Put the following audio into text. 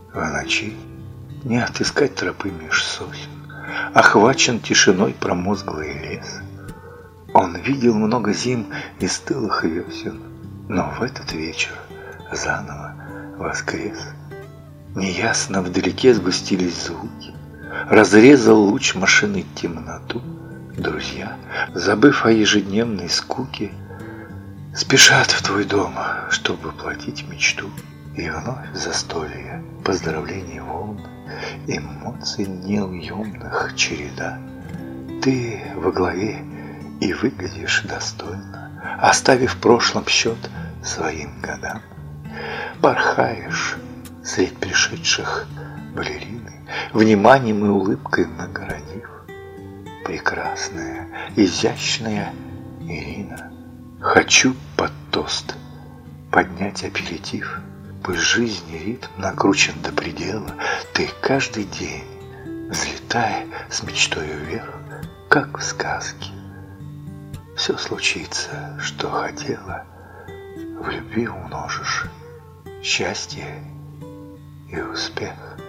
В ночи не отыскать тропы меж сосен, охвачен тишиной промозглый лес. Он видел много зим и стылых весен, но в этот вечер заново воскрес. Неясно вдалеке сгустились звуки, разрезал луч машины темноту. Друзья, забыв о ежедневной скуке, спешат в твой дом, чтобы платить мечту. И вновь застолье, поздравлений волн, эмоций неуемных череда. Ты во главе и выглядишь достойно, оставив в прошлом счет своим годам. Порхаешь средь пришедших балерины, вниманием и улыбкой нагородив. Прекрасная, изящная Ирина, хочу под тост поднять аперитив. Пусть жизни ритм накручен до предела, ты каждый день, взлетая с мечтою вверх, как в сказке. Все случится, что хотела, в любви умножишь счастье и успех.